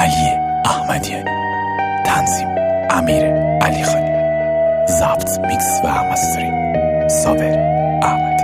علی احمدیانی، تنظیم امیر علی خانی، ضبط میکس و مسترینگ صابر احمدی.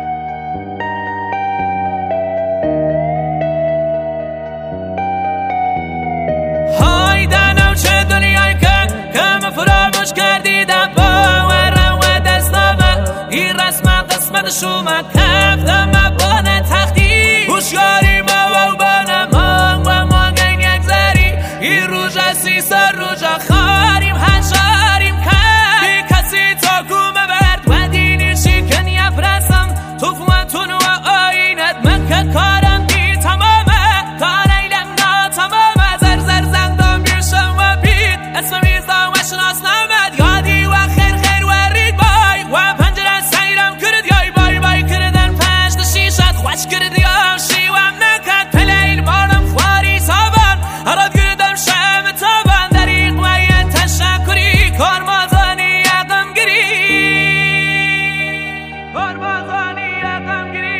های دنم چه دنیایی که من فراموش کردیدم، باورم و دستامه این رسم قسمت شما کفتم بانه تختی هوشیاری ما و بانم و ما گین یک زری این روژه سی سر روژه خاریم هنشاریم که بی کسی تا کومه برد و دینی شکن یفرسم توفوتون و آینت من که کارم دی تمامه کاریلم ناتمامه زر زندم بیشم و بید اسم میزدم و شناس نمد یادی و خیر و رید بای و پنجره سیرم کرد یای بای کردن پشت شیشت خوش کرد یا شیوم نکد پلیل مارم خواری سابان هراد کردم شم تابان دریق و یه تشکری کارمازانی یقم گری کارمازانی یقم گری.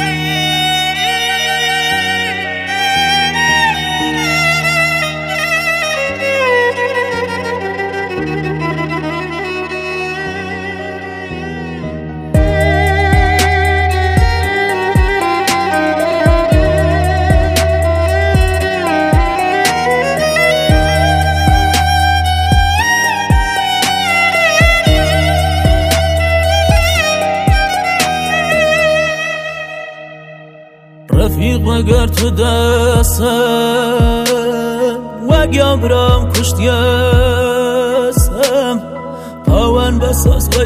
رفیق مگر تو دستم و گمرم کشتیستم پاون بساس و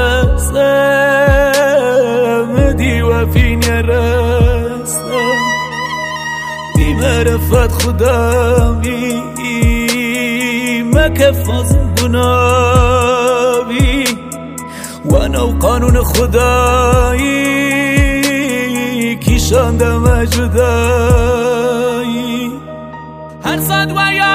جستم دی و فین رستم دی مرفت خدامی مکفاز گنابی و نو قانون خدایی کیشاندم جدایی هر صد و یا